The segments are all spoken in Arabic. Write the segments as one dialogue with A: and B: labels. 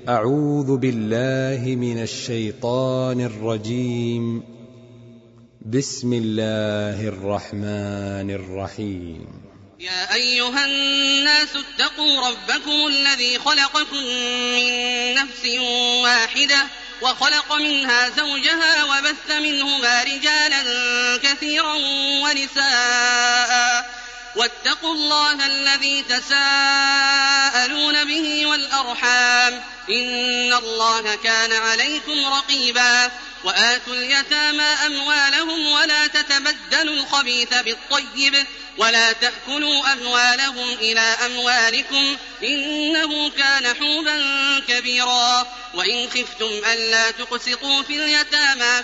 A: أعوذ بالله من الشيطان الرجيم. بسم الله الرحمن الرحيم.
B: يا أيها الناس اتقوا ربكم الذي خلقكم من نفس واحدة وخلق منها زوجها وبث منهما رجالا كثيرا ونساء واتقوا الله الذي تساءلون به والأرحام إن الله كان عليكم رقيبا. وآتوا اليتامى أموالهم ولا تتبدلوا الخبيث بالطيب ولا تأكلوا أموالهم إلى أموالكم إنه كان حوبا كبيرا. وإن خفتم ألا تقسطوا في اليتامى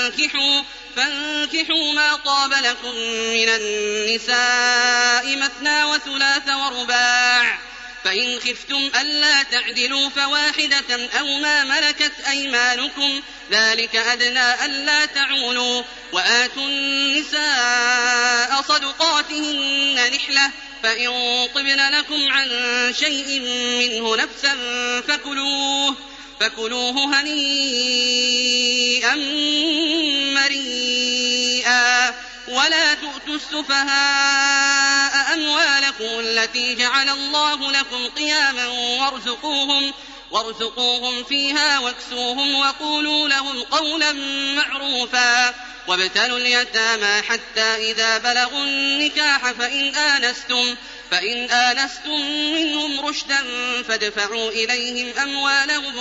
B: فانكحوا ما طاب لكم من النساء مثنى وثلاث ورباع. فإن خفتم ألا تعدلوا فواحدة أو ما ملكت أيمانكم ذلك أدنى ألا تعولوا. وآتوا النساء صدقاتهن نحلة فإن طبن لكم عن شيء منه نفسا فكلوه هنيئا مريئا. ولا تؤتوا السفهاء أموالكم التي جعل الله لكم قياما وارزقوهم فيها واكسوهم وقولوا لهم قولا معروفا. وابتلوا اليتامى حتى إذا بلغوا النكاح فإن آنستم منهم رشدا فادفعوا إليهم أموالهم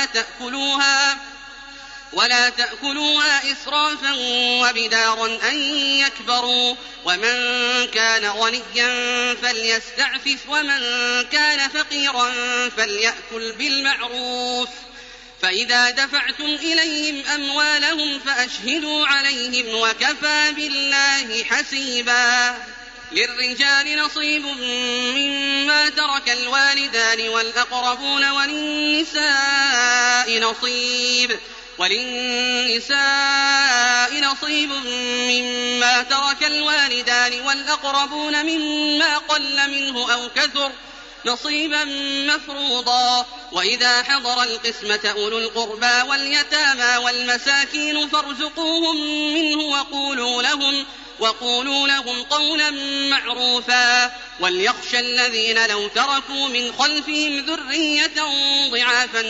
B: ولا تأكلوها إسرافا وبدارا أن يكبروا. ومن كان غنيا فليستعفف ومن كان فقيرا فليأكل بالمعروف. فإذا دفعتم إليهم أموالهم فأشهدوا عليهم وكفى بالله حسيبا. للرجال نصيب مما ترك الوالدان والأقربون وللنساء نصيب مما ترك الوالدان والأقربون مما قل منه أو كثر نصيبا مفروضا. وإذا حضر القسمة أولو القربى واليتامى والمساكين فارزقوهم منه وقولوا لهم قولا معروفا. وليخشى الذين لو تركوا من خلفهم ذرية ضعافا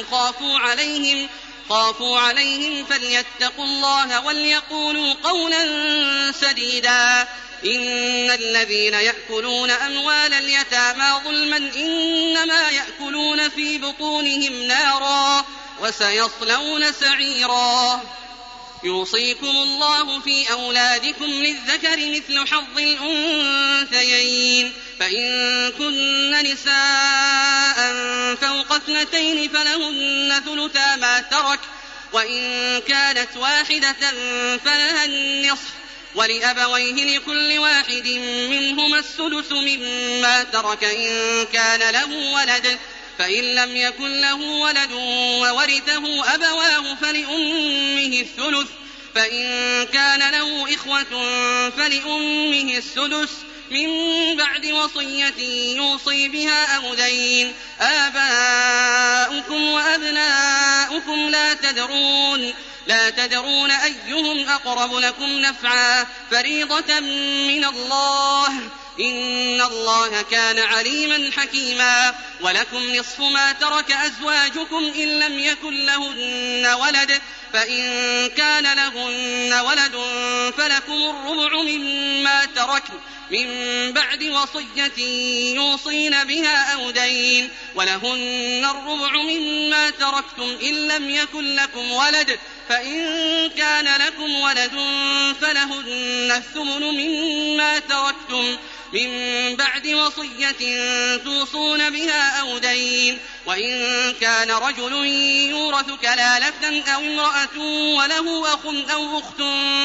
B: خافوا عليهم فليتقوا الله وليقولوا قولا سديدا. إن الذين يأكلون أموال اليتامى ظلما إنما يأكلون في بطونهم نارا وسيصلون سعيرا. يوصيكم الله في أولادكم للذكر مثل حظ الأنثيين فإن كن نساء فوق 2 فلهن ثلثا ما ترك وإن كانت واحدة فلها النصف ولأبويه لكل واحد منهما السدس مما ترك إن كان له ولد فإن لم يكن له ولد وورثه أبواه فلأمه الثلث فإن كان له إخوة فلأمه السدس من بعد وصية يوصي بها أو دين. آباؤكم وأبناؤكم لا تدرون أيهم أقرب لكم نفعا فريضة من الله إن الله كان عليما حكيما. ولكم نصف ما ترك أزواجكم إن لم يكن لهن ولد فإن كان لهن ولد فلكم الربع مما تركن من بعد وصية يوصين بها أو دين. ولهن الربع مما تركتم إن لم يكن لكم ولد فإن كان لكم ولد فلهن الثمن مما تركتم من بعد وصية توصون بها أو دين. وإن كان رجل يورث كلالة أو امرأة وله أخ أو أخت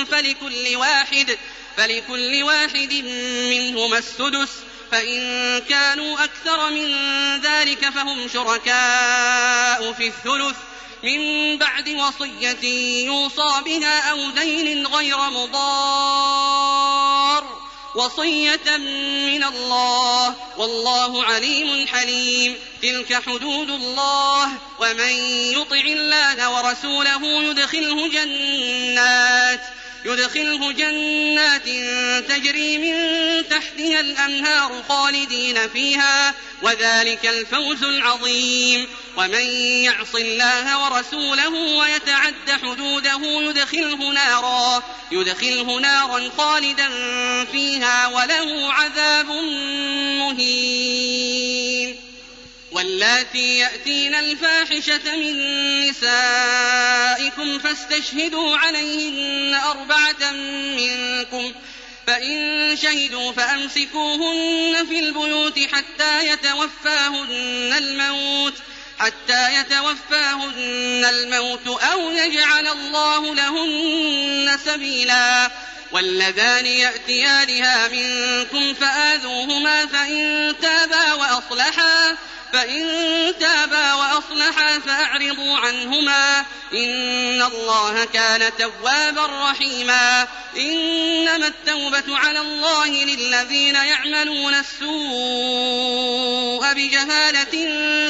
B: فلكل واحد منهما السدس فإن كانوا أكثر من ذلك فهم شركاء في الثلث من بعد وصية يوصى بها أو دين غير مضار وصية من الله والله عليم حليم. تلك حدود الله ومن يطع الله ورسوله يدخله جنات تجري من تحتها الأنهار خالدين فيها وذلك الفوز العظيم. ومن يعص الله ورسوله ويتعد حدوده يدخله نارا خالدا فيها وله عذاب مهين. واللاتي يأتين الفاحشة من نسائكم فاستشهدوا عليهن 4 منكم فإن شهدوا فأمسكوهن في البيوت حتى يتوفاهن الموت أو يجعل الله لهن سبيلا. واللذان يأتيانها منكم فآذوهما فإن تابا وأصلحا فأعرضوا عنهما إن الله كان توابا رحيما. إنما التوبة على الله للذين يعملون السوء بجهالة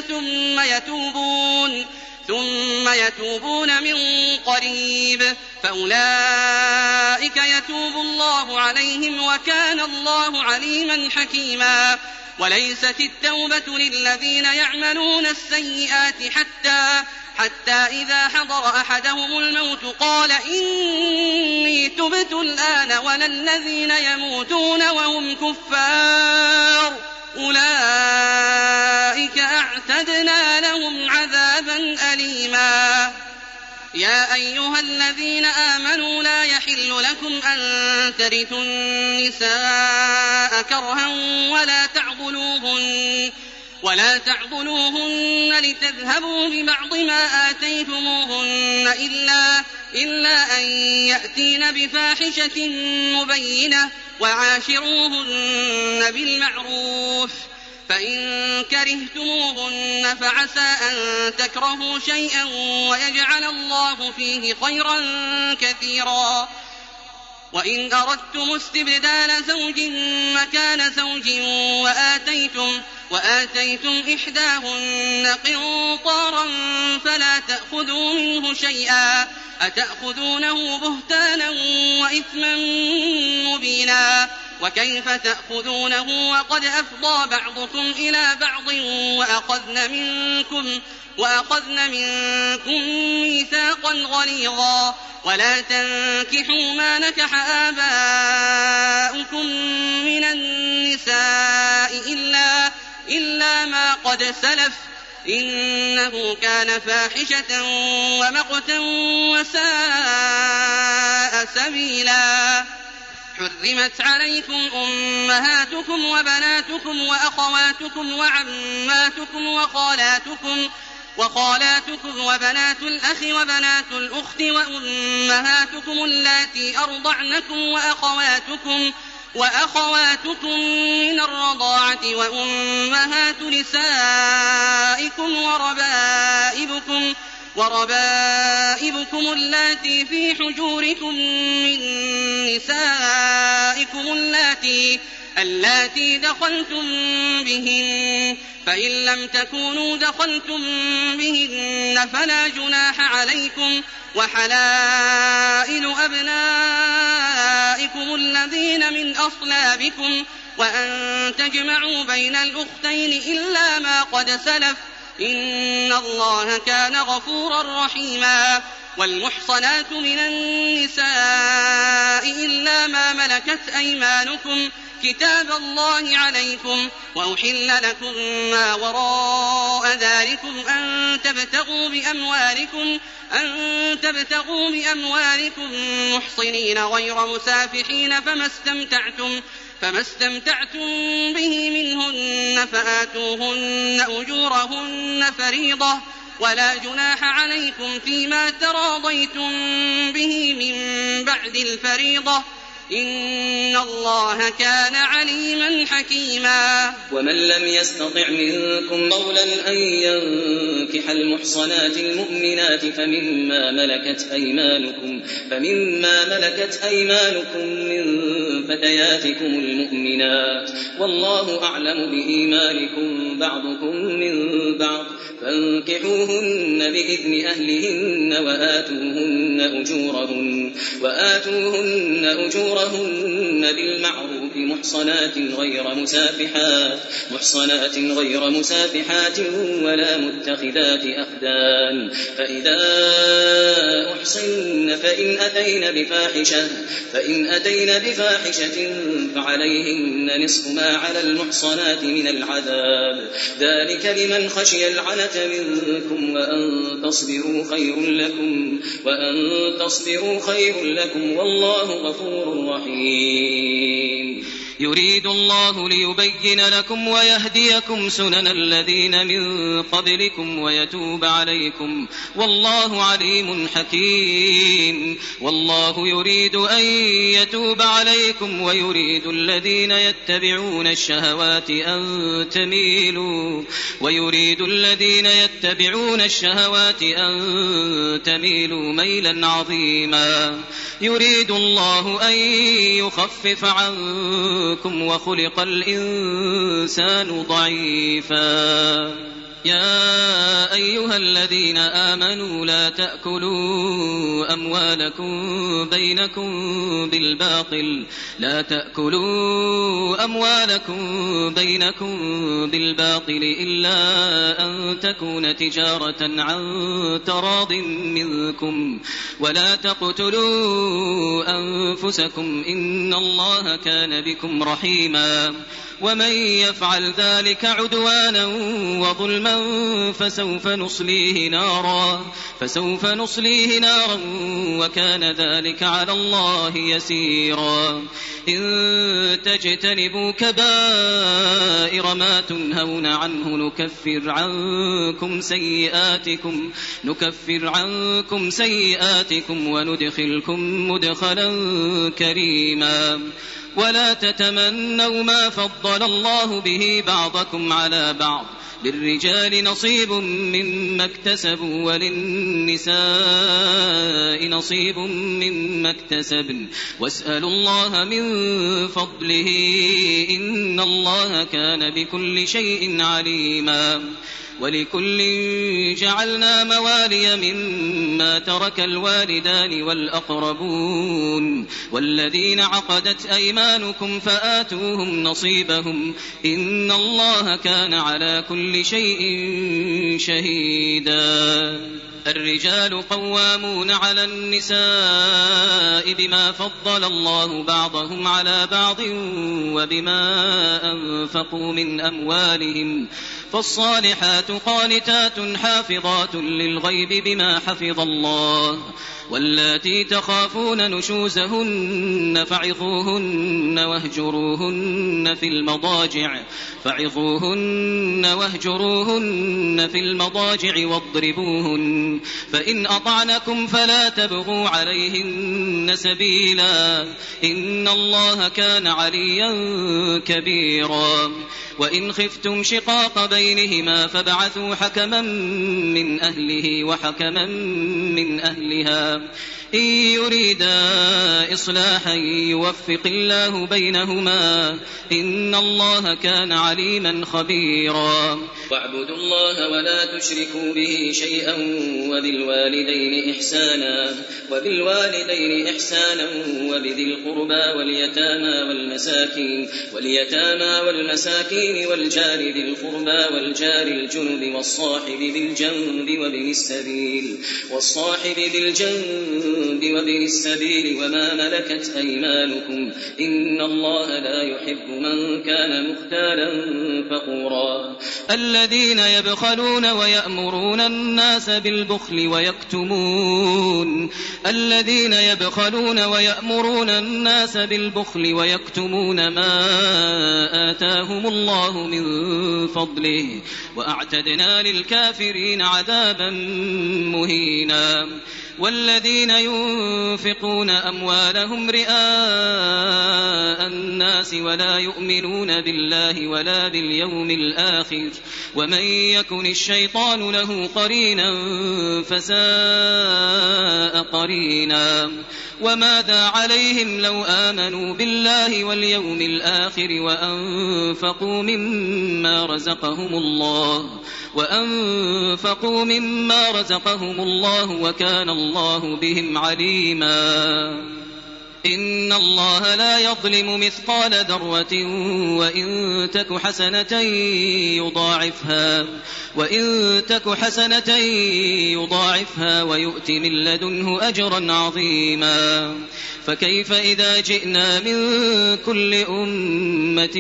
B: ثم يتوبون من قريب فأولئك يتوب الله عليهم وكان الله عليما حكيما. وليست التوبة للذين يعملون السيئات حتى إذا حضر أحدهم الموت قال إني تبت الآن ولا الذين يموتون وهم كفار أولئك أعتدنا لهم عذابا أليما. يا أيها الذين آمنوا لا يحل لكم أن ترثوا النساء كرها ولا تعضلوهن لتذهبوا ببعض ما آتيتموهن إلا أن يأتين بفاحشة مبينة وعاشروهن بالمعروف. فإن كرهتموهن فعسى أن تكرهوا شيئا ويجعل الله فيه خيرا كثيرا. وإن أردتم استبدال زوج مكان زوج وآتيتم إحداهن قنطارا فلا تأخذوا منه شيئا أتأخذونه بهتانا وإثما مبينا. وكيف تأخذونه وقد أفضى بعضكم إلى بعض وأخذن منكم ميثاقا غليظا. ولا تنكحوا ما نكح آباؤكم من النساء إلا ما قد سلف إنه كان فاحشة ومقتا وساء سبيلا. حرمت عليكم أمهاتكم وبناتكم وأخواتكم وعماتكم وخالاتكم وبنات الأخ وبنات الأخت وأمهاتكم اللاتي أرضعنكم وأخواتكم من الرضاعة وأمهات نسائكم وربائبكم اللاتي في حجوركم من نسائكم اللاتي دخلتم بهن فإن لم تكونوا دخلتم بهن فلا جناح عليكم. وحلائل أبنائكم الذين من أصلابكم وأن تجمعوا بين الأختين إلا ما قد سلف إن الله كان غفورا رحيما. والمحصنات من النساء إلا ما ملكت أيمانكم كتاب الله عليكم. وأحل لكم ما وراء ذلكم أن تبتغوا بأموالكم محصنين غير مسافحين فما استمتعتم به منهن فآتوهن أجورهن فريضة. ولا جناح عليكم فيما تراضيتم به من بعد الفريضة إن الله كان عليما حكيما.
C: ومن لم يستطع منكم طولا أن ينكح المحصنات المؤمنات فمما ملكت أيمانكم من فتياتكم المؤمنات والله أعلم بإيمانكم بعضكم من بعض فانكحوهن بإذن أهلهن وآتوهن أجورهن بالمعروف محصنات غير مسافحات ولا متخذات أخدان فإذا أحصن فإن أتين بفاحشة فعليهن نصف ما على المحصنات من العذاب ذلك لمن خشي العنة منكم وأن تصبروا خير لكم والله غفور رحيم.
D: يريد الله ليبين لكم ويهديكم سنن الذين من قبلكم ويتوب عليكم والله عليم حكيم. والله يريد أن يتوب عليكم ويريد الذين يتبعون الشهوات أن تميلوا ميلا عظيما. يريد الله أن يخفف عنكم وخلق الإنسان ضعيفا. يا أيها الذين آمنوا لا تأكلوا أموالكم بينكم بالباطل إلا أن تكون تجارة عن تراض منكم ولا تقتلوا أنفسكم إن الله كان بكم رحيما. ومن يفعل ذلك عدوانا وظلما فسوف نصليه نارا وكان ذلك على الله يسيرا. إن تجتنبوا كبائر ما تنهون عنه نكفر عنكم سيئاتكم وندخلكم مدخلا كريما. ولا تتمنوا ما فضل الله به بعضكم على بعض للرجال نصيب مما اكتسبوا وللنساء نصيب مما اكتسبن واسألوا الله من فضله إن الله كان بكل شيء عليما. ولكل جعلنا موالي مما ترك الوالدان والأقربون والذين عقدت أيمانكم فآتوهم نصيبهم إن الله كان على كل شيء شهيدا. الرجال قوامون على النساء بما فضل الله بعضهم على بعض وبما أنفقوا من أموالهم فالصالحات قانتات حافظات للغيب بما حفظ الله. واللاتي تخافون نشوزهن فعظوهن واهجروهن في المضاجع واضربوهن فإن أطعنكم فلا تبغوا عليهن سبيلا إن الله كان عليا كبيرا. وإن خفتم شقاق بينهما فابعثوا حكما من أهله وحكما من أهلها إن يريدا إصلاحا يوفق الله بينهما إن الله كان عليما خبيرا.
C: واعبدوا الله ولا تشركوا به شيئا وبالوالدين إحسانا وبذي القربى واليتامى والمساكين والجار ذي القربى والجار الجنب والصاحب بوابن السبيل وما ملكت أيمانكم إن الله لا يحب من كان مختالا فخورا.
D: الذين يبخلون ويأمرون الناس بالبخل ويكتمون ما آتاهم الله من فضله وأعتدنا للكافرين عذابا مهينا. والذين ينفقون أموالهم رئاء الناس ولا يؤمنون بالله ولا باليوم الآخر ومن يكن الشيطان له قرينا فساء قرينا وماذا عليهم لو آمنوا بالله واليوم الآخر وأنفقوا مما رزقهم الله وكان الله بهم عليما إن الله لا يظلم مثقال ذرة وإن تك حسنة يضاعفها ويؤت من لدنه أجرا عظيما فكيف إذا جئنا من كل أمة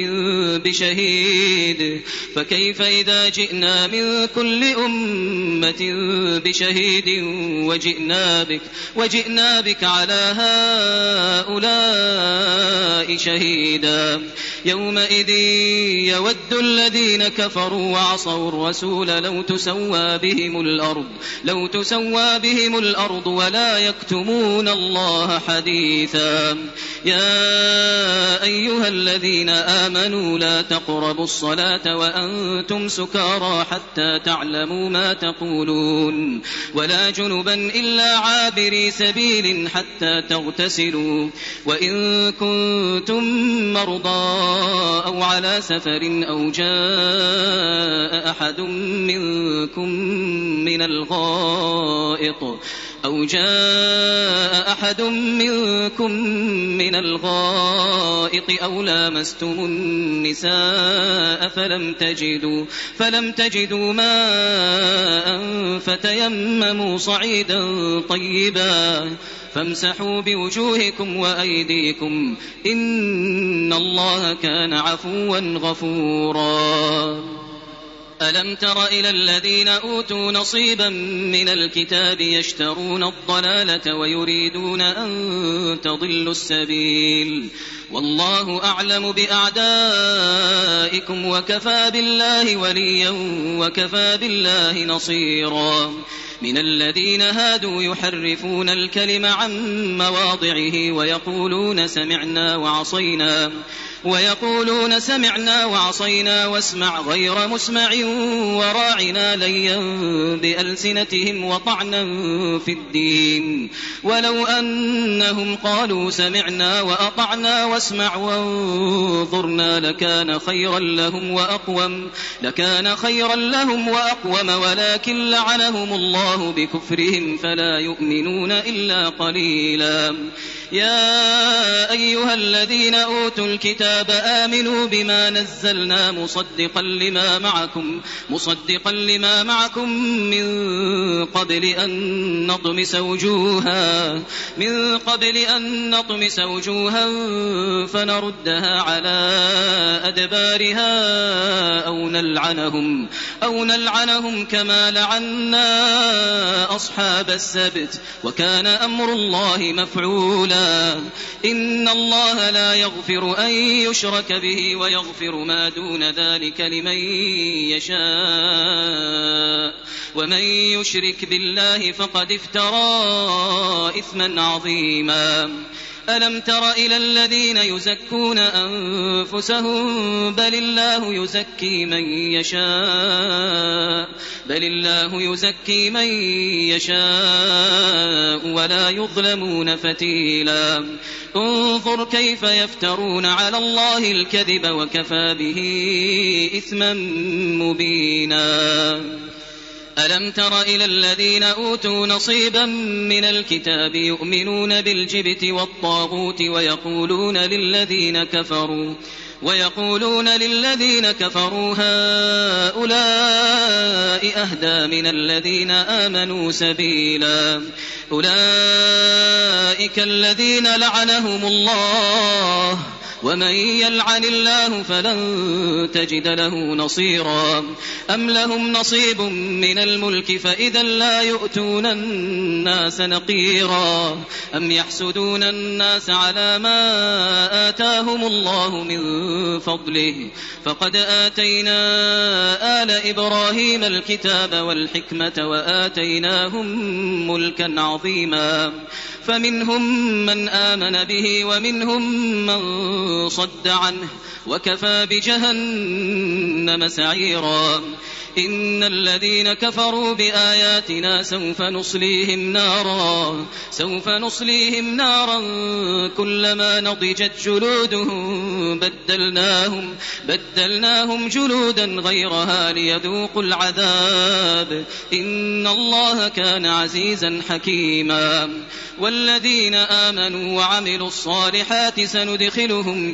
D: بشهيد وجئنا بك على هؤلاء شهيدا يومئذ يود الذين كفروا وعصوا الرسول لو تسوى بهم الأرض ولا يكتمون الله حديثا يا أيها الذين آمنوا لا تقربوا الصلاة وأنتم سكارى حتى تعلموا ما تقولون ولا جنبا إلا عابري سبيل حتى تغتسلوا وإن كنتم مرضى أو على سفر أو جاء أحد منكم من الغائط أو لامستم النساء فلم تجدوا ماء فتيمموا صعيدا طيبا فامسحوا بوجوهكم وأيديكم إن الله كان عفوا غفورا ألم تر إلى الذين أوتوا نصيبا من الكتاب يشترون الضلالة ويريدون أن تضلوا السبيل والله أعلم بأعدائكم وكفى بالله وليا وكفى بالله نصيرا من الذين هادوا يحرفون الكلم عن مواضعه ويقولون سمعنا وعصينا واسمع غير مسمع وراعنا ليا بألسنتهم وطعنا في الدين ولو أنهم قالوا سمعنا وأطعنا واسمع وانظرنا لكان خيرا لهم وأقوم ولكن لعنهم الله بكفرهم فلا يؤمنون إلا قليلا يا أيها الذين أوتوا الكتاب آمنوا بما نزلنا مصدقا لما معكم من قبل أن نطمس وجوها فنردها على أدبارها أو نلعنهم كما لعنا أصحاب السبت وكان أمر الله مفعولا إن الله لا يغفر أن يشرك به ويغفر ما دون ذلك لمن يشاء ومن يشرك بالله فقد افترى إثما عظيما ألم تر إلى الذين يزكون أنفسهم بل الله يزكي من يشاء ولا يظلمون فتيلا انظر كيف يفترون على الله الكذب وكفى به إثما مبينا ألم تر إلى الذين أوتوا نصيبا من الكتاب يؤمنون بالجبت والطاغوت ويقولون للذين كفروا هؤلاء أهدى من الذين آمنوا سبيلا أولئك الذين لعنهم الله ومن يلعن الله فلن تجد له نصيرا أم لهم نصيب من الملك فإذا لا يؤتون الناس نقيرا أم يحسدون الناس على ما آتاهم الله من فضله فقد آتينا آل إبراهيم الكتاب والحكمة وآتيناهم ملكا عظيما فمنهم من آمن به ومنهم من صد عنه وكفى بجهنم سعيرا إن الذين كفروا بآياتنا سوف نصليهم نارا كلما نضجت جلودهم بدلناهم جلودا غيرها ليذوقوا العذاب إن الله كان عزيزا حكيما والذين آمنوا وعملوا الصالحات سندخلهم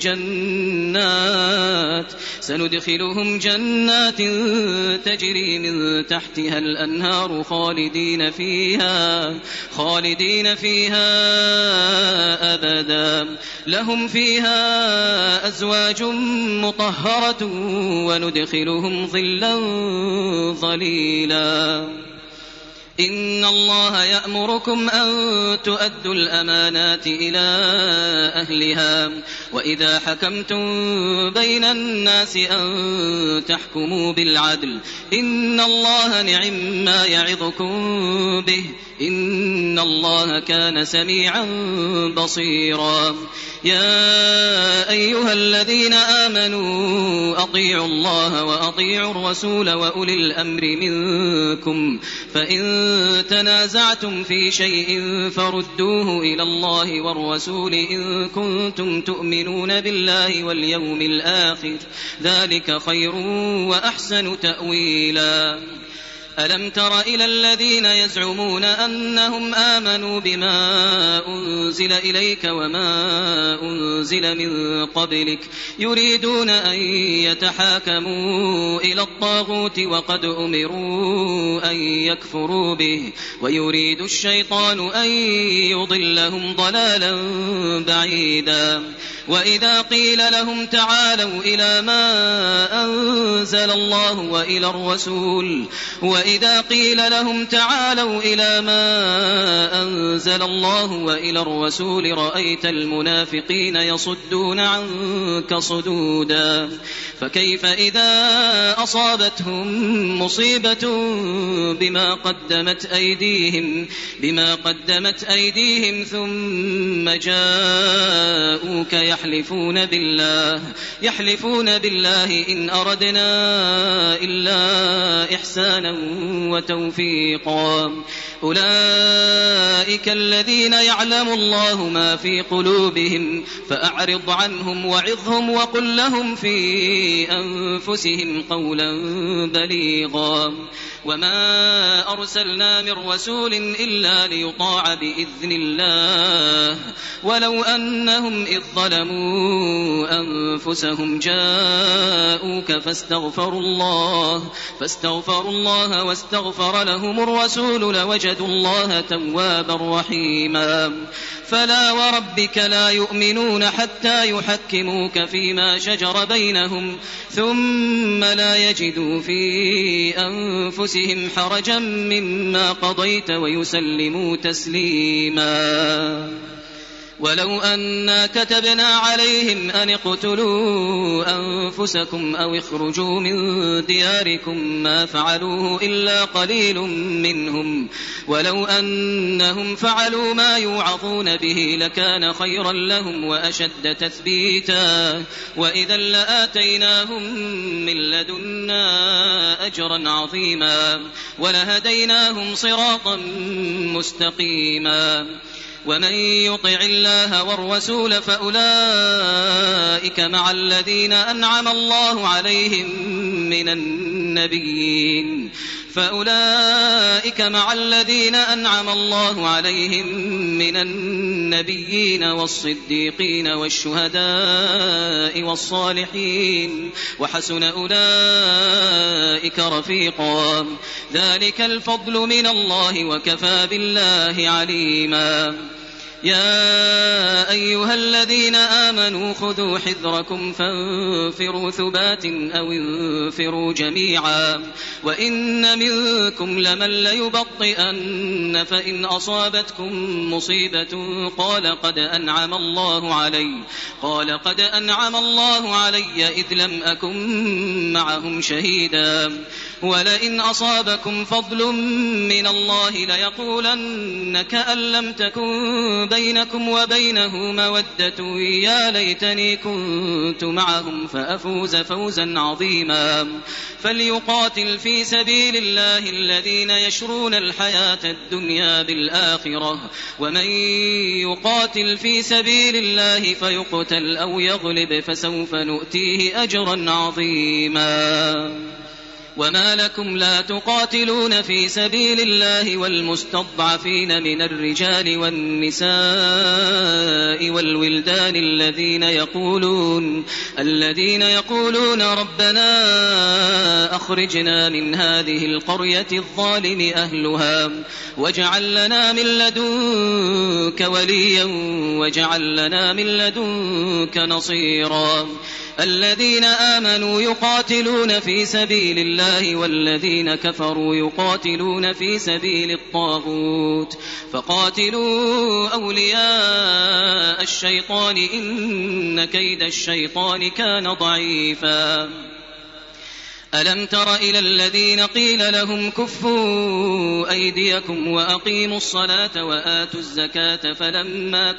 D: جنات تجري من تحتها الأنهار خالدين فيها أبدا لهم فيها أزواج مطهرة وندخلهم ظلا ظليلا إن الله يأمركم أن تؤدوا الأمانات إلى أهلها وإذا حكمتم بين الناس أن تحكموا بالعدل إن الله نعم ما يعظكم به إن الله كان سميعا بصيرا يا أيها الذين آمنوا أطيعوا الله وأطيعوا الرسول وأولي الأمر منكم فإن تنازعتم في شيء فردوه إلى الله والرسول إن كنتم تؤمنون بالله واليوم الآخر ذلك خير وأحسن تأويلا ألم تر إلى الذين يزعمون أنهم آمنوا بما أنزل إليك وما أنزل من قبلك يريدون أن يتحاكموا إلى الطاغوت وقد أمروا أن يكفروا به ويريد الشيطان أن يضلهم ضلالا بعيدا وإذا قيل لهم تعالوا إلى ما أنزل الله وإلى الرسول رأيت المنافقين يصدون عنك صدودا فكيف إذا أصابتهم مصيبة بما قدمت أيديهم ثم جاءوك يحلفون بالله إن أردنا إلا إحسانا وتوفيقا أولئك الذين يعلم الله ما في قلوبهم فأعرض عنهم وعظهم وقل لهم في أنفسهم قولا بليغا وما أرسلنا من رسول إلا ليطاع بإذن الله ولو أنهم إذ ظلموا أنفسهم جاءوك فاستغفروا الله واستغفر لهم الرسول لوجدوا الله توابا رحيما فلا وربك لا يؤمنون حتى يحكموك فيما شجر بينهم ثم لا يجدوا في أنفسهم حرجا مما قضيت ويسلموا تسليما ولو أنا كتبنا عليهم أن اقتلوا أنفسكم أو اخرجوا من دياركم ما فعلوه إلا قليل منهم ولو أنهم فعلوا ما يوعظون به لكان خيرا لهم وأشد تثبيتا وإذا لآتيناهم من لدنا أجرا عظيما ولهديناهم صراطا مستقيما ومن يطع الله والرسول فأولئك مع الذين أنعم الله عليهم من النبيين والصديقين والشهداء والصالحين وحسن أولئك رفيقا ذلك الفضل من الله وكفى بالله عليما يا أيها الذين آمنوا خذوا حذركم فانفروا ثبات أو انفروا جميعا وإن منكم لمن ليبطئن فإن أصابتكم مصيبة قال قد أنعم الله علي إذ لم أكن معهم شهيدا ولئن أصابكم فضل من الله ليقولن كأن لم تكن بينكم وبينه مودة يا ليتني كنت معهم فأفوز فوزا عظيما فليقاتل في سبيل الله الذين يشرون الحياة الدنيا بالآخرة ومن يقاتل في سبيل الله فيقتل أو يغلب فسوف نؤتيه أجرا عظيما وما لكم لا تقاتلون في سبيل الله والمستضعفين من الرجال والنساء والولدان الذين يقولون ربنا أخرجنا من هذه القرية الظالم أهلها واجعل لنا من لدنك وليا واجعل لنا من لدنك نصيرا الذين آمنوا يقاتلون في سبيل الله والذين كفروا يقاتلون في سبيل الطاغوت فقاتلوا أولياء الشيطان إن كيد الشيطان كان ضعيفا ألم تر إلى الذين قيل لهم كفوا أيديكم وأقيموا الصلاة وآتوا الزكاة فلما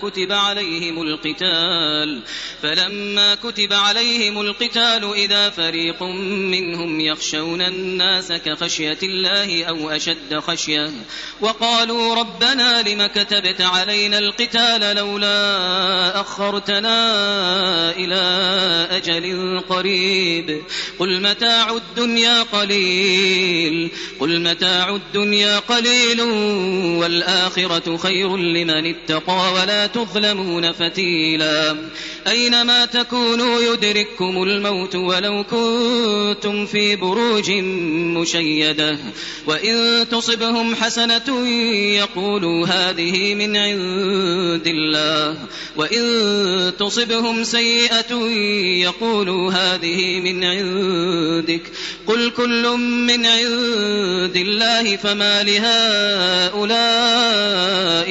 D: كتب عليهم القتال إذا فريق منهم يخشون الناس كخشية الله أو أشد خشية وقالوا ربنا لم كتبت علينا القتال لولا أخرتنا إلى أجل قريب قل متاع الدنيا قليل والآخرة خير لمن اتقى ولا تظلمون فتيلا أينما تكونوا يدرككم الموت ولو كنتم في بروج مشيدة وإن تصبهم حسنة يقولوا هذه من عند الله وإن تصبهم سيئة يقولوا هذه من عندك قل كل من عند الله فما لهؤلاء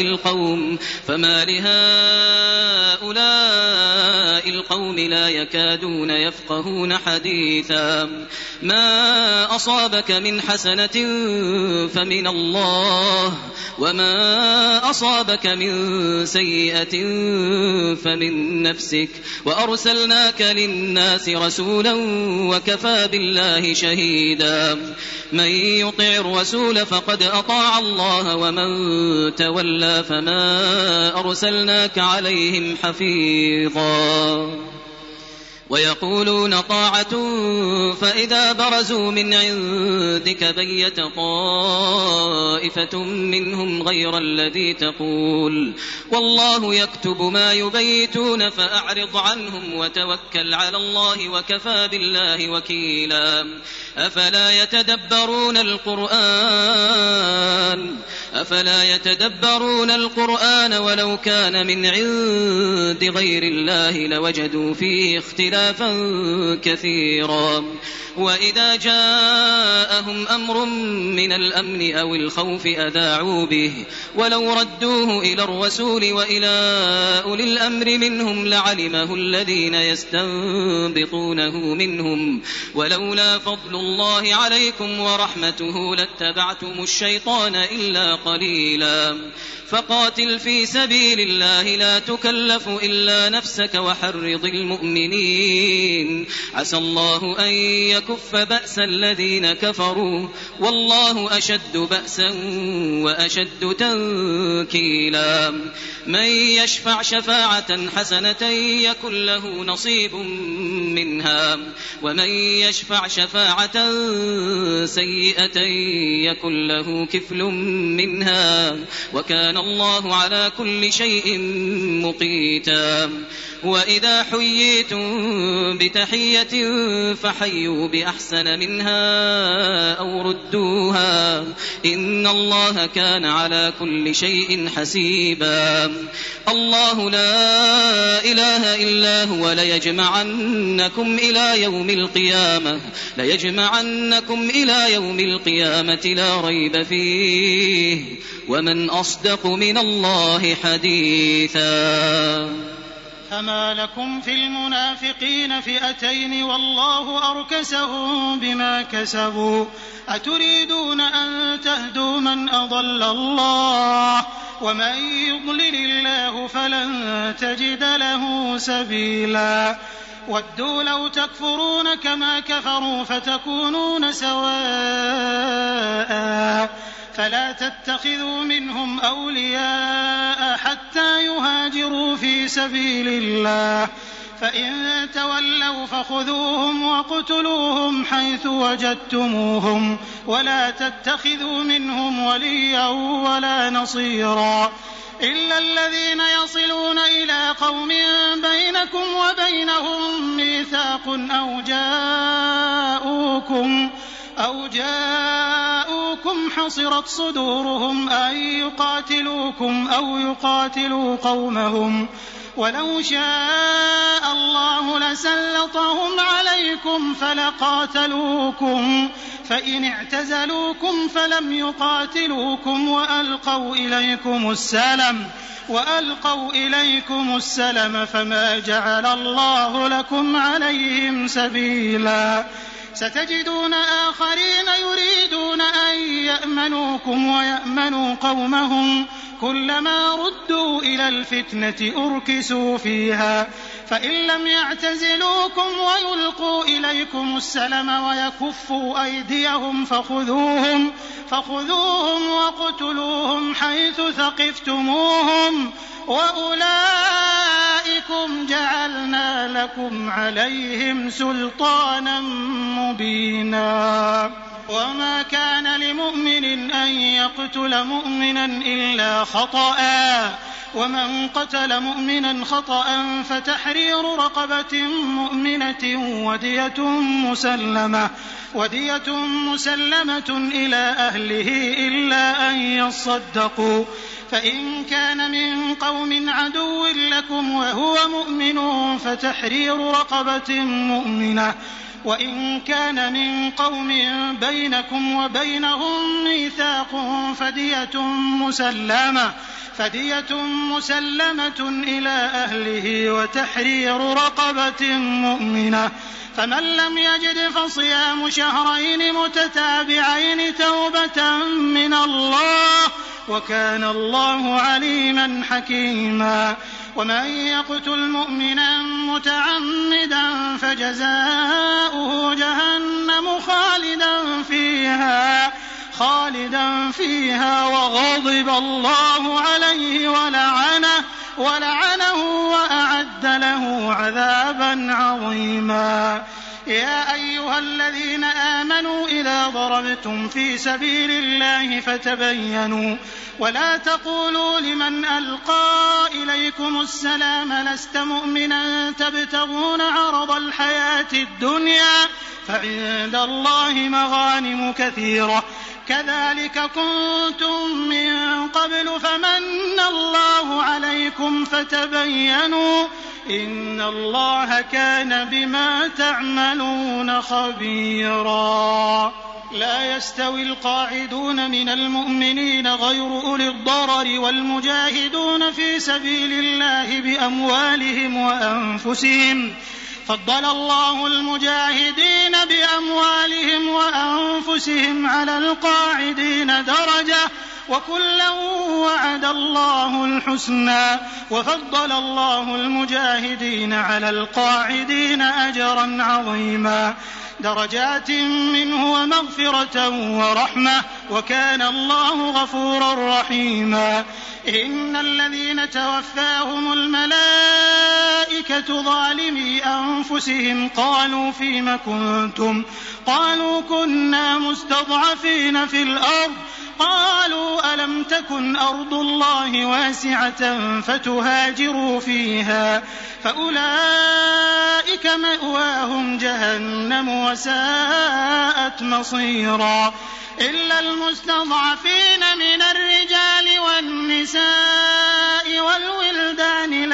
D: القوم لا يكادون يفقهون حديثا ما أصابك من حسنة فمن الله وما أصابك من سيئة فمن نفسك وأرسلناك للناس رسولا وكفى بالله شهيدا من يطع الرسول فقد أطاع الله ومن تولى فما أرسلناك عليهم حفيظا ويقولون طاعة فإذا برزوا من عندك بيت طائفة منهم غير الذي تقول والله يكتب ما يبيتون فأعرض عنهم وتوكل على الله وكفى بالله وكيلا أفلا يتدبرون القرآن ولو كان من عند غير الله لوجدوا فيه اختلافا كثيرا وإذا جاءهم أمر من الأمن أو الخوف أذاعوا به ولو ردوه إلى الرسول وإلى أولي الأمر منهم لعلمه الذين يستنبطونه منهم ولولا فضل الله عليكم ورحمته لاتبعتم الشيطان إلا قليلا فقاتل في سبيل الله لا تكلف إلا نفسك وحرض المؤمنين عسى الله أن يكف بأس الذين كفروا والله أشد بأسا وأشد تنكيلا من يشفع شفاعة حسنة يكن له نصيب منها ومن يشفع شفاعة سيئة يكن له كفل منها وكان الله على كل شيء مقيتا وإذا حييتم بتحية فحيوا بأحسن منها أو ردوها إن الله كان على كل شيء حسيبا. الله لا إله إلا هو ليجمعنكم إلى يوم القيامة لا ريب فيه ومن أصدق من الله حديثا.
E: فما لكم في المنافقين فئتين والله أركسهم بما كسبوا أتريدون أن تهدوا من أضل الله ومن يضلل الله فلن تجد له سبيلا. ودوا لو تكفرون كما كفروا فتكونون سواء فلا تتخذوا منهم أولياء حتى يهاجروا في سبيل الله فإن تولوا فخذوهم وقتلوهم حيث وجدتموهم ولا تتخذوا منهم وليا ولا نصيرا إلا الذين يصلون إلى قوم بينكم وبينهم ميثاق أو جاءوكم حصرت صدورهم أن يقاتلوكم أو يقاتلوا قومهم ولو شاء الله لسلطهم عليكم فلقاتلوكم فإن اعتزلوكم فلم يقاتلوكم وألقوا إليكم السلم فما جعل الله لكم عليهم سبيلا. ستجدون آخرين يريدون أن يأمنوكم ويأمنوا قومهم كلما ردوا إلى الفتنة أركسوا فيها فإن لم يعتزلوكم ويلقوا إليكم السلم ويكفوا أيديهم فخذوهم وقتلوهم حيث ثقفتموهم وأولئكم جعلنا لكم عليهم سلطانا مبينا. وما كان لمؤمن أن يقتل مؤمنا إلا خطأ ومن قتل مؤمنا خطأ فتحرير رقبة مؤمنة ودية مسلمة إلى أهله إلا أن يصدقوا فإن كان من قوم عدو لكم وهو مؤمن فتحرير رقبة مؤمنة وإن كان من قوم بينكم وبينهم ميثاق فدية مسلمة إلى أهله وتحرير رقبة مؤمنة فمن لم يجد فصيام شهرين متتابعين توبة من الله وكان الله عليما حكيما. ومن يقتل مؤمنا متعمدا فجزاؤه جهنم خالدا فيها وغضب الله عليه ولعنه وأعد له عذابا عظيما. يا أيها الذين آمنوا إذا ضربتم في سبيل الله فتبينوا ولا تقولوا لمن ألقى إليكم السلام لست مؤمنا تبتغون عرض الحياة الدنيا فعند الله مغانم كثيرة كذلك كنتم من قبل فمن الله عليكم فتبينوا إن الله كان بما تعملون خبيرا. لا يستوي القاعدون من المؤمنين غير أولي الضرر والمجاهدون في سبيل الله بأموالهم وأنفسهم فضل الله المجاهدين بأموالهم وأنفسهم على القاعدين درجة وكلا وعد الله الحسنى وفضل الله المجاهدين على القاعدين أجرا عظيما درجات منه ومغفرة ورحمة وكان الله غفورا رحيما. إن الذين توفاهم الملائكة ظالمي أنفسهم قالوا فيم كنتم قالوا كنا مستضعفين في الأرض قالوا ألم تكن أرض الله واسعة فتهاجروا فيها فأولئك مأواهم جهنم وساءت مصيرا إلا المستضعفين من الرجال والنساء والولدان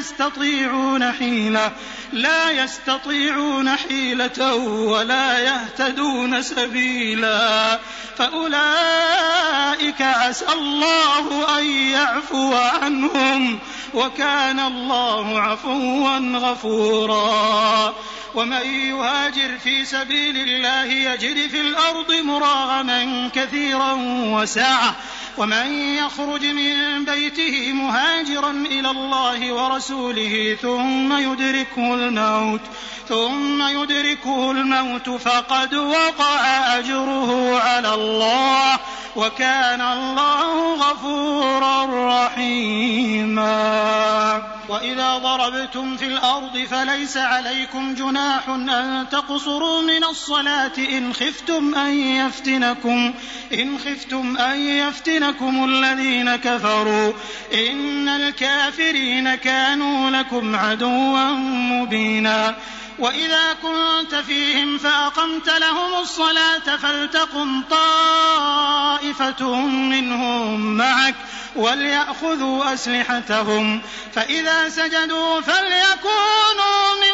E: لا يستطيعون حيلة ولا يهتدون سبيلا فأولئك عسى الله أن يعفو عنهم وكان الله عفوا غفورا ومن يهاجر في سبيل الله يجد في الأرض مراغما كثيرا وسعة ومن يخرج من بيته مهاجرا إلى الله ورسوله ثم يدركه الموت فقد وقع أجره على الله وكان الله غفورا رحيما وإذا ضربتم في الأرض فليس عليكم جناح أن تقصروا من الصلاة إن خفتم أن يفتنكم الذين كفروا إن الكافرين كانوا لكم عدوا مبينا وإذا كنت فيهم فأقمت لهم الصلاة فلتقم طائفة منهم معك وليأخذوا أسلحتهم فإذا سجدوا فليكونوا من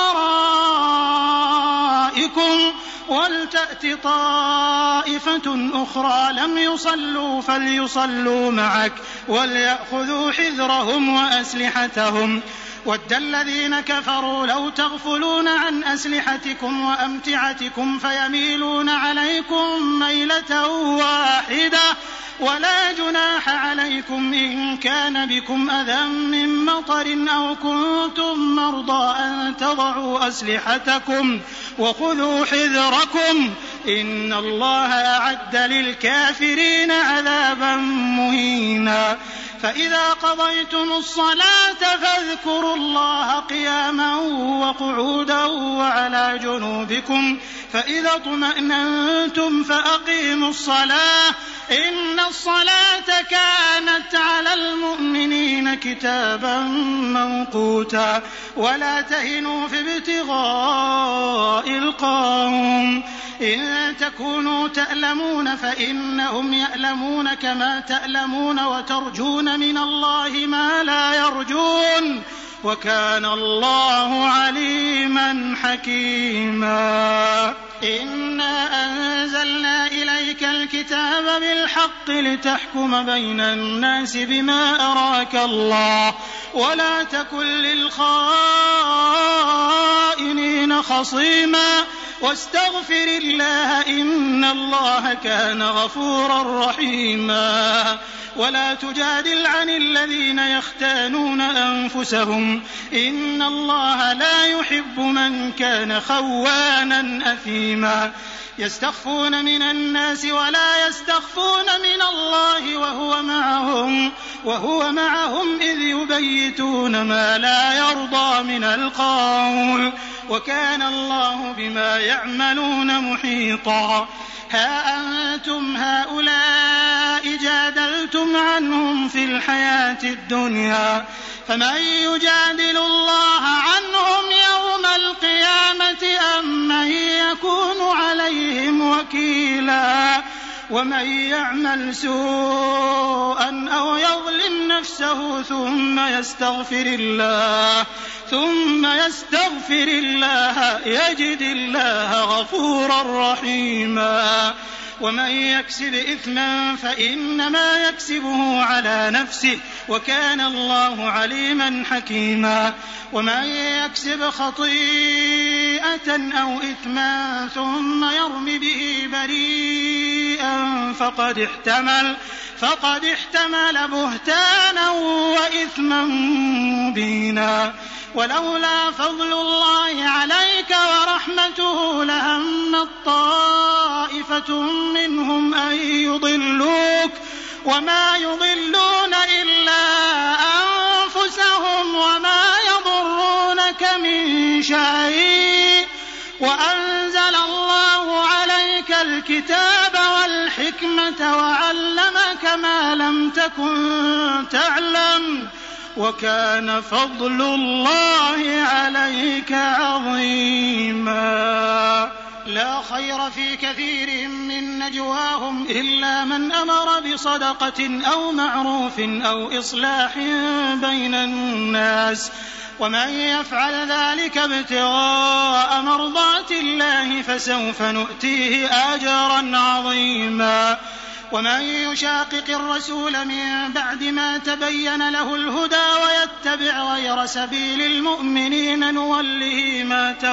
E: ورائكم ولتأت طائفة أخرى لم يصلوا فليصلوا معك وليأخذوا حذرهم وأسلحتهم ود الذين كفروا لو تغفلون عن أسلحتكم وأمتعتكم فيميلون عليكم ميلة واحدة ولا جناح عليكم إن كان بكم أذى من مطر أو كنتم مرضى أن تضعوا أسلحتكم وخذوا حذركم إن الله أعد للكافرين عذابا مهينا فإذا قضيتم الصلاة فاذكروا الله قياما وقعودا وعلى جنوبكم فإذا اطمأننتم فأقيموا الصلاة إن الصلاة كانت على المؤمنين كتابا موقوتا ولا تهنوا في ابتغاء القوم إن تكونوا تألمون فإنهم يألمون كما تألمون وترجون من الله ما لا يرجون وكان الله عليما حكيما إنا أنزلنا إليك الكتاب بالحق لتحكم بين الناس بما أراك الله ولا تكن للخائنين خصيما واستغفر الله إن الله كان غفورا رحيما ولا تجادل عن الذين يختانون أنفسهم إن الله لا يحب من كان خوانا أثيما يستخفون من الناس ولا يستخفون من الله وهو معهم إذ يبيتون ما لا يرضى من القول وكان الله بما يعملون محيطا ها أنتم هؤلاء جادلتم عنهم في الحياة الدنيا فمن يجادل الله عنهم يوم القيامة أم من يكون عليهم وكيلا ومن يعمل سوءا أو يظلم نفسه ثم يستغفر الله يجد الله غفورا رحيما ومن يكسب إثما فإنما يكسبه على نفسه وكان الله عليما حكيما ومن يكسب خطيئة أو إثما ثم يرم به بريئا فقد احتمل بهتانا وإثما مبينا ولولا فضل الله عليك ورحمته لهمت طائفة منهم أن يضلوك وما يضلون إلا أنفسهم وما يضرونك من شيء وأنزل الله عليك الكتاب والحكمة الحكمة وعلمك ما لم تكن تعلم وكان فضل الله عليك عظيما. لا خير في كثير من نجواهم إلا من أمر بصدقة أو معروف أو إصلاح بين الناس ومن يفعل ذلك ابتغاء مرضات الله فسوف نؤتيه أجرا عظيما. ومن يشاقق الرسول من بعد ما تبين له الهدى ويتبع غير سبيل المؤمنين نوله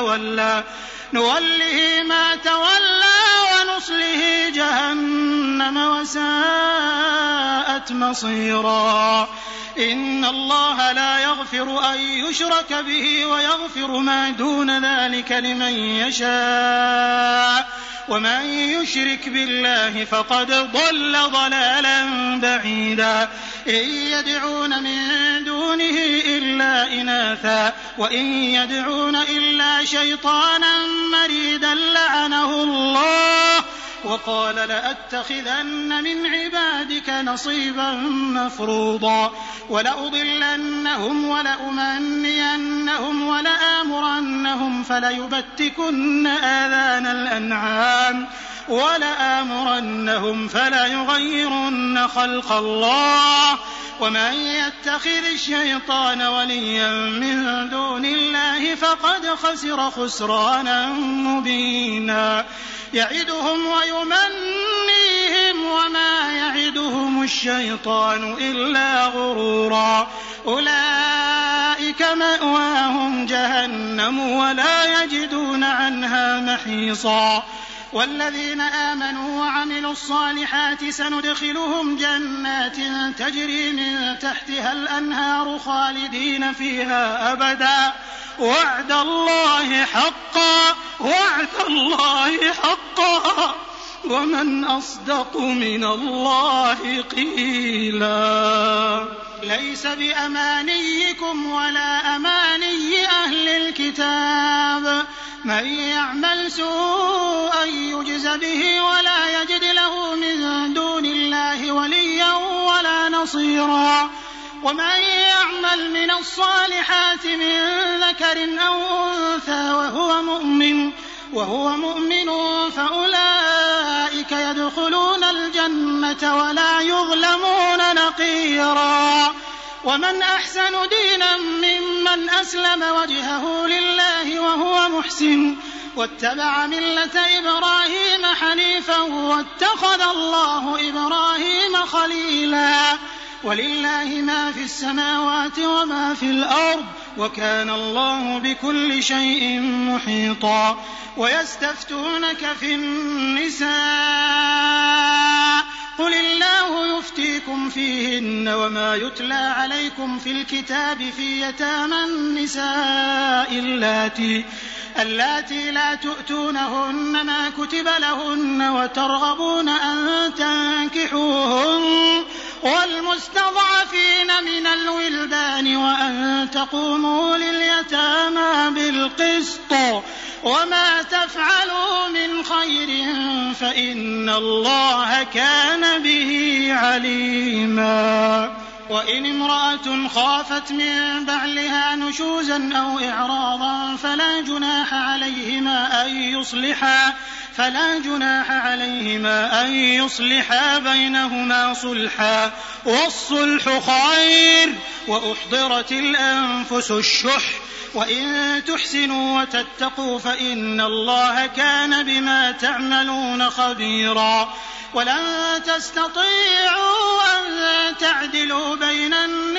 E: ما تولى ونصله جهنم وساءت مصيرا. إن الله لا يغفر أن يشرك به ويغفر ما دون ذلك لمن يشاء ومن يشرك بالله فقد ضل ضلالا بعيدا. إن يدعون من دونه إلا إناثا وإن يدعون إلا شيطانا مريدا لعنه الله وقال لأتخذن من عبادك نصيبا مفروضا ولأضلنهم ولأمنينهم ولآمرنهم فليبتكن آذان الأنعام ولآمرنهم فليغيرن خلق الله ومن يتخذ الشيطان وليا من دون الله فقد خسر خسرانا مبينا. يعدهم ويمنيهم وما يعدهم الشيطان إلا غرورا. أولئك مأواهم جهنم ولا يجدون عنها محيصا. والذين آمنوا وعملوا الصالحات سندخلهم جنات تجري من تحتها الأنهار خالدين فيها أبدا وعد الله حقا ومن أصدق من الله قيلا. ليس بأمانيكم ولا أماني أهل الكتاب من يعمل سوءا يجز به ولا يجد له من دون الله وليا ولا نصيرا. ومن يعمل من الصالحات من ذكر أو أنثى وهو مؤمن فأولئك يدخلون الجنة ولا يظلمون نقيرا. ومن أحسن دينا ممن أسلم وجهه لله وهو محسن واتبع ملة إبراهيم حنيفا واتخذ الله إبراهيم خليلا. ولله ما في السماوات وما في الأرض وكان الله بكل شيء محيطا. ويستفتونك في النساء قل الله يفتيكم فيهن وما يتلى عليكم في الكتاب في يتامى النساء اللاتي لا تؤتونهن ما كتب لهن وترغبون أن تنكحوهن والمستضعفين من الولدان وأن تقوموا لليتامى بالقسط وما تفعلوا من خير فإن الله كان به عليما. وإن امرأة خافت من بعلها نشوزا أو إعراضا فلا جناح عليهما أن يصلحا بينهما صلحا والصلح خير وأحضرت الأنفس الشح وإن تحسنوا وتتقوا فإن الله كان بما تعملون خبيرا. ولن تستطيعوا أن تعدلوا بين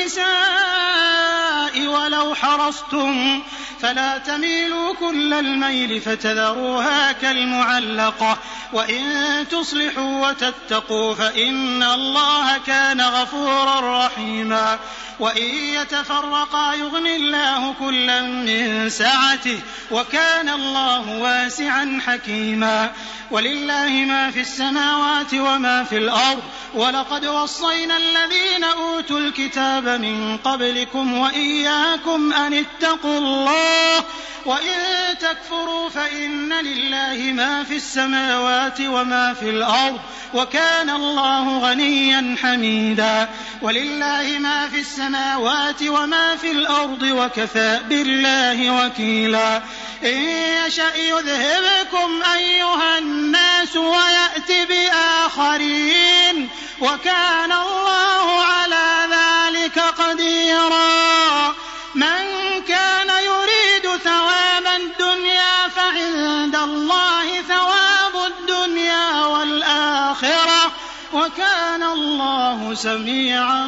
E: النساء ولو حرصتم فلا تميلوا كل الميل فتذروها كالمعلقة وإن تصلحوا وتتقوا فإن الله كان غفورا رحيما. وإن يتفرقا يغن الله كلا من سعته وكان الله واسعا حكيما. ولله ما في السماوات وما في الأرض ولقد وصينا الذين أوتوا أوتوا الكتاب من قبلكم وإياكم أن اتقوا الله وإن تكفروا فإن لله ما في السماوات وما في الأرض وكان الله غنيا حميدا. ولله ما في السماوات وما في الأرض وكفى بالله وكيلا. إن يشأ يذهبكم أيها الناس ويأتي بآخرين وكان الله على ذلك قديرا. من كان يريد ثواب الدنيا فعند الله ثواب الدنيا والآخرة وكان الله سميعا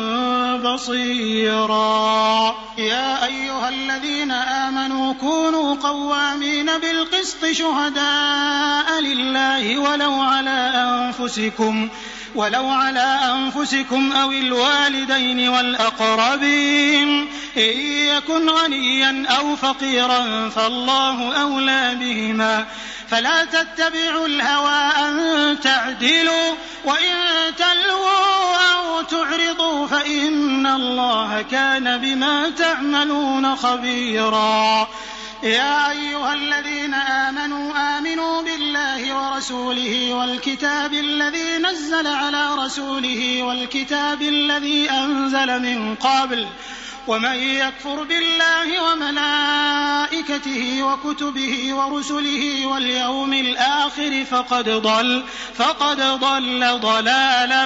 E: بصيرا. يا أيها الذين آمنوا كونوا قوامين بالقسط شهداء لله ولو على أنفسكم أو الوالدين والأقربين إن يكن غنيا أو فقيرا فالله أولى بهما فلا تتبعوا الهوى أن تعدلوا وإن تلووا أو تعرضوا فإن الله كان بما تعملون خبيرا. يا أيها الذين آمنوا بالله ورسوله والكتاب الذي نزل على رسوله والكتاب الذي أنزل من قبل ومن يكفر بالله وملائكته وكتبه ورسله واليوم الآخر فقد ضل ضلالا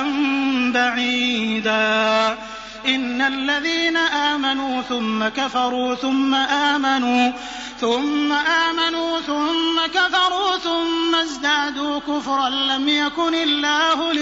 E: بعيدا. إن الذين آمنوا ثم كفروا ثم آمنوا ثم كفروا ثم ازدادوا كفرا لم يكن الله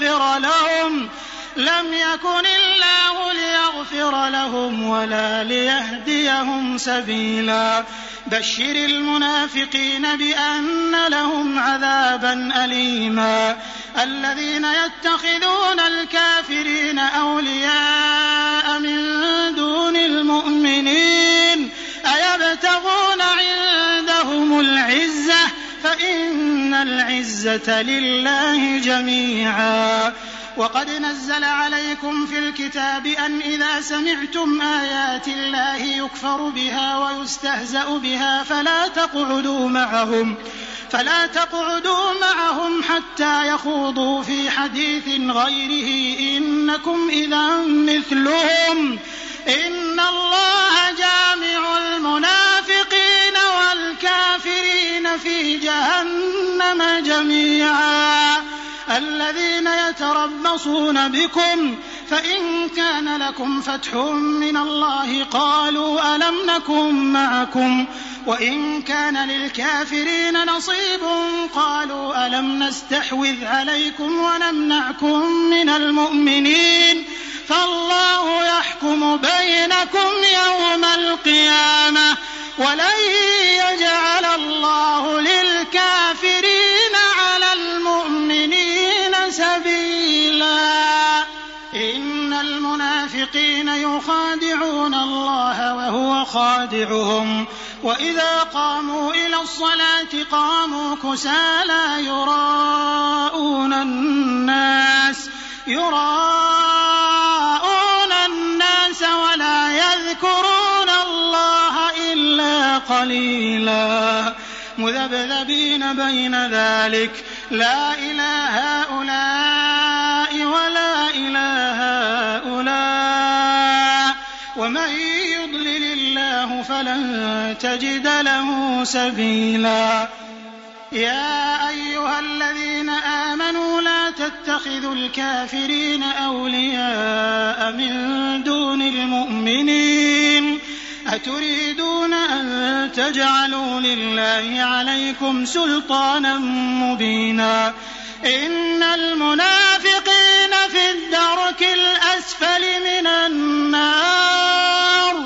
E: ليغفر لهم ولا ليهديهم سبيلا. بشر المنافقين بأن لهم عذابا أليما. الذين يتخذون الكافرين أولياء من دون المؤمنين أيبتغون عندهم العزة فإن العزة لله جميعا. وقد نزل عليكم في الكتاب أن إذا سمعتم آيات الله يكفر بها ويستهزأ بها فلا تقعدوا معهم حتى يخوضوا في حديث غيره إنكم إذا مثلهم إن الله جامع المنافقين والكافرين في جهنم جميعا. الذين يتربصون بكم فإن كان لكم فتح من الله قالوا ألم نكن معكم وإن كان للكافرين نصيب قالوا ألم نستحوذ عليكم ونمنعكم من المؤمنين فالله يحكم بينكم يوم القيامة ولن يجعل الله للكافرين على المؤمنين سبيلا. إن المنافقين يخادعون الله وهو خادعهم وإذا قاموا إلى الصلاة قاموا كسالى يراءون الناس ولا يذكرون الله إلا قليلا. مذبذبين بين ذلك لا إله هؤلاء ولا إله هؤلاء ومن يضلل الله فلن تجد له سبيلا. يا أيها الذين آمنوا لا تتخذوا الكافرين أولياء من دون المؤمنين أتريدون أن تجعلوا لله عليكم سلطانا مبينا. إن المنافقين في الدرك الأسفل من النار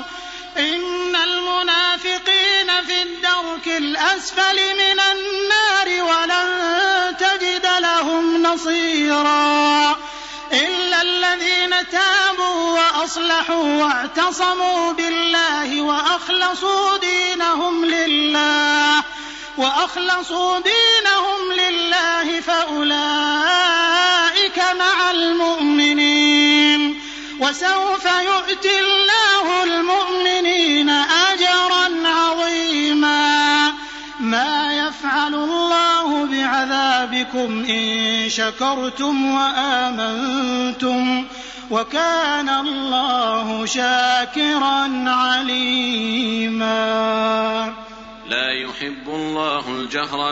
E: ولن تجد لهم نصيرا إلا الذين تابوا وأصلحوا واعتصموا بالله وأخلصوا دينهم لله فأولئك مع المؤمنين وسوف يؤتي الله المؤمنين أجرا عظيما. ما يفعل الله بعذابكم إن شكرتم وآمنتم وكان الله شاكرا عليما.
F: لا يحب الله الجهر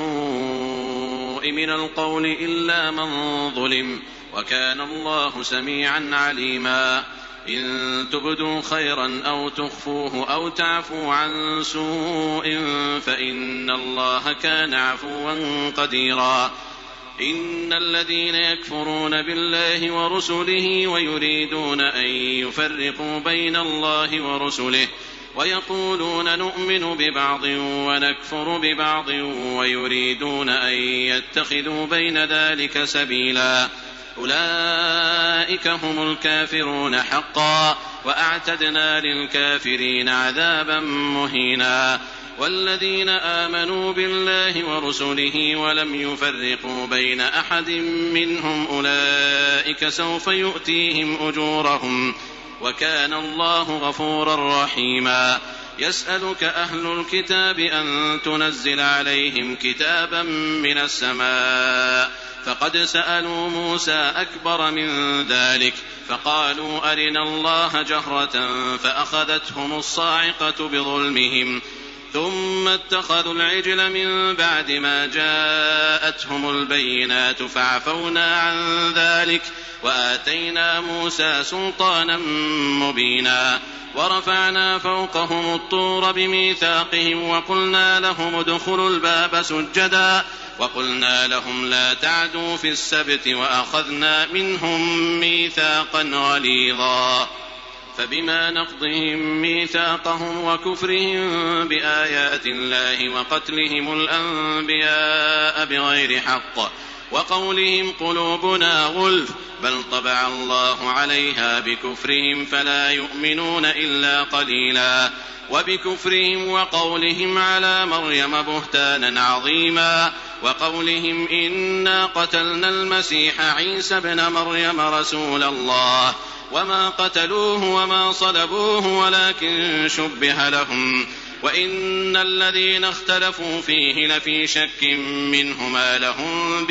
F: بالسوء من القول إلا من ظلم وكان الله سميعا عليما. إن تبدوا خيرا أو تخفوه أو تعفوا عن سوء فإن الله كان عفوا قديرا. إن الذين يكفرون بالله ورسله ويريدون أن يفرقوا بين الله ورسله ويقولون نؤمن ببعض ونكفر ببعض ويريدون أن يتخذوا بين ذلك سبيلا أولئك هم الكافرون حقا وأعتدنا للكافرين عذابا مهينا. والذين آمنوا بالله ورسله ولم يفرقوا بين أحد منهم أولئك سوف يؤتيهم أجورهم وكان الله غفورا رحيما. يسألك أهل الكتاب أن تنزل عليهم كتابا من السماء فقد سألوا موسى أكبر من ذلك فقالوا أرنا الله جهرة فأخذتهم الصاعقة بظلمهم ثم اتخذوا العجل من بعد ما جاءتهم البينات فعفونا عن ذلك وآتينا موسى سلطانا مبينا. ورفعنا فوقهم الطور بميثاقهم وقلنا لهم ادخلوا الباب سجدا وقلنا لهم لا تعدوا في السبت وأخذنا منهم ميثاقا غليظا. فبما نقضهم ميثاقهم وكفرهم بآيات الله وقتلهم الأنبياء بغير حق وقولهم قلوبنا غلف بل طبع الله عليها بكفرهم فلا يؤمنون إلا قليلا. وبكفرهم وقولهم على مريم بهتانا عظيما وقولهم إنا قتلنا المسيح عيسى ابن مريم رسول الله وما قتلوه وما صلبوه ولكن شبه لهم وإن الذين اختلفوا فيه لفي شك منه ما لهم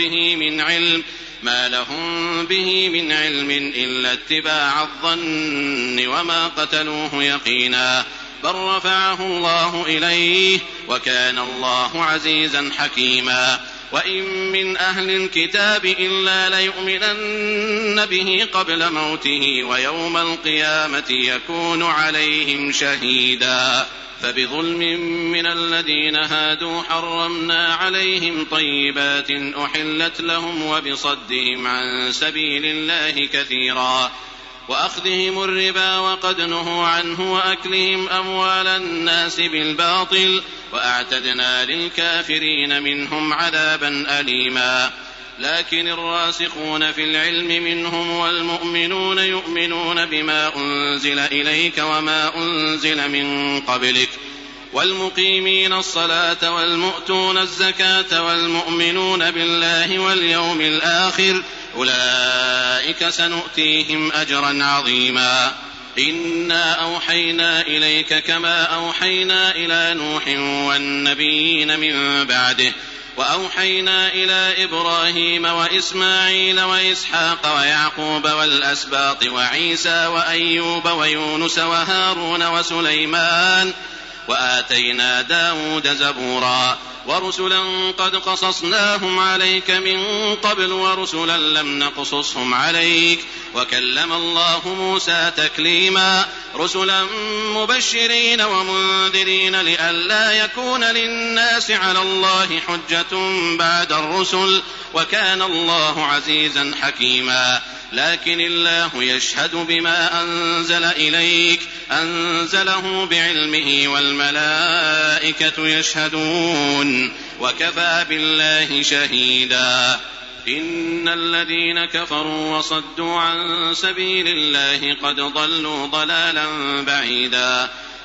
F: به من علم إلا اتباع الظن وما قتلوه يقينا بل رفعه الله إليه وكان الله عزيزا حكيما. وإن من أهل الكتاب إلا ليؤمنن به قبل موته ويوم القيامة يكون عليهم شهيدا. فبظلم من الذين هادوا حرمنا عليهم طيبات أحلت لهم وبصدهم عن سبيل الله كثيرا وأخذهم الربا وقد نهوا عنه وأكلهم أموال الناس بالباطل وأعتدنا للكافرين منهم عذابا أليما. لكن الراسخون في العلم منهم والمؤمنون يؤمنون بما أنزل إليك وما أنزل من قبلك والمقيمين الصلاة والمؤتون الزكاة والمؤمنون بالله واليوم الآخر أولئك سنؤتيهم أجرا عظيما. إنا أوحينا إليك كما أوحينا إلى نوح والنبيين من بعده وأوحينا إلى إبراهيم وإسماعيل وإسحاق ويعقوب والأسباط وعيسى وأيوب ويونس وهارون وسليمان وآتينا داود زبورا ورسلا قد قصصناهم عليك من قبل ورسلا لم نقصصهم عليك وكلم الله موسى تكليما. رسلا مبشرين ومنذرين لئلا يكون للناس على الله حجة بعد الرسل وكان الله عزيزا حكيما. لكن الله يشهد بما أنزل إليك أنزله بعلمه والملائكة يشهدون وكفى بالله شهيدا. إن الذين كفروا وصدوا عن سبيل الله قد ضلوا ضلالا بعيدا.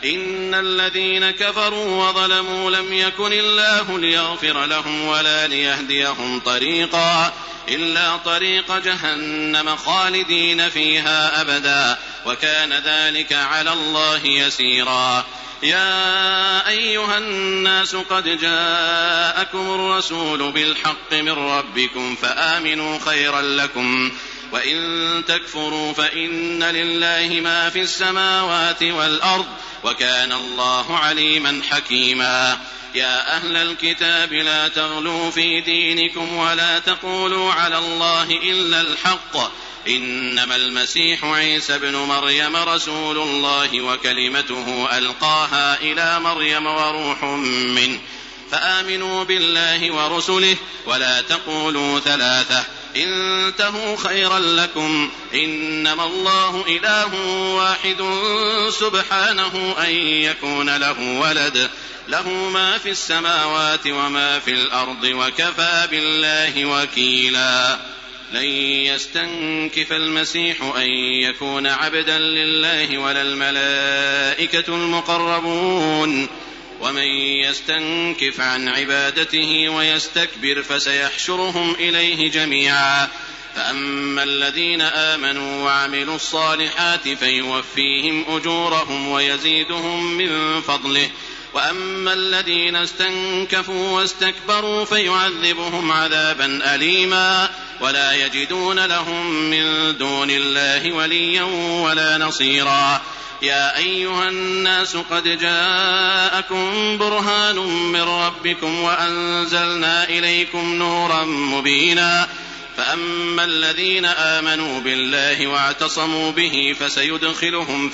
F: إن الذين كفروا وظلموا لم يكن الله ليغفر لهم ولا ليهديهم طريقا إلا طريق جهنم خالدين فيها أبدا وكان ذلك على الله يسيرا. يا أيها الناس قد جاءكم الرسول بالحق من ربكم فآمنوا خيرا لكم وإن تكفروا فإن لله ما في السماوات والأرض وكان الله عليما حكيما. يا أهل الكتاب لا تغلوا في دينكم ولا تقولوا على الله إلا الحق إنما المسيح عيسى بن مريم رسول الله وكلمته ألقاها إلى مريم وروح منه فآمنوا بالله ورسله ولا تقولوا ثلاثة انتهوا خيرا لكم إنما الله إله واحد سبحانه أن يكون له ولد له ما في السماوات وما في الأرض وكفى بالله وكيلا. لن يستنكف المسيح أن يكون عبدا لله ولا الملائكة المقربون ومن يستنكف عن عبادته ويستكبر فسيحشرهم إليه جميعا. فأما الذين آمنوا وعملوا الصالحات فيوفيهم أجورهم ويزيدهم من فضله وأما الذين استنكفوا واستكبروا فيعذبهم عذابا أليما ولا يجدون لهم من دون الله وليا ولا نصيرا. يا أيها الناس قد جاءكم برهان من ربكم وأنزلنا إليكم نورا مبينا. فأما الذين آمنوا بالله واعتصموا به فسيدخلهم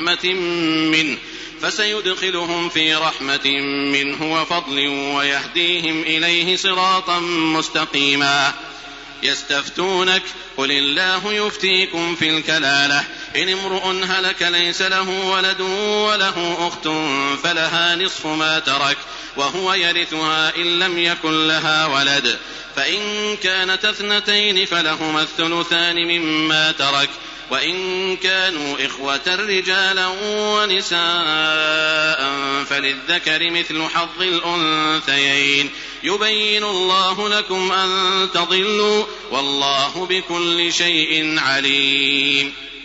F: في رحمة منه وفضل ويهديهم إليه صراطا مستقيما. يستفتونك قل الله يفتيكم في الكلالة إن امرؤ هلك ليس له ولد وله أخت فلها نصف ما ترك وهو يرثها إن لم يكن لها ولد فإن كانت اثنتين فلهما الثلثان مما ترك وإن كانوا إخوة رجالا ونساء فللذكر مثل حظ الأنثيين يبين الله لكم أن تضلوا والله بكل شيء عليم.